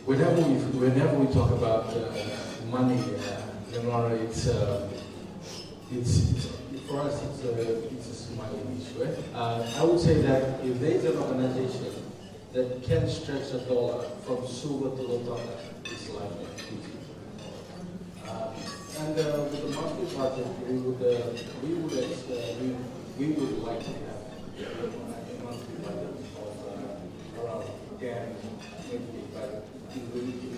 whenever we talk about money, it's for us it's a smiling issue. I would say that if there is an organization that can stretch a dollar from silver to the dollar, it's like Fiji. And with the monthly budget, we would like to have a monthly budget of around 10, maybe, but if we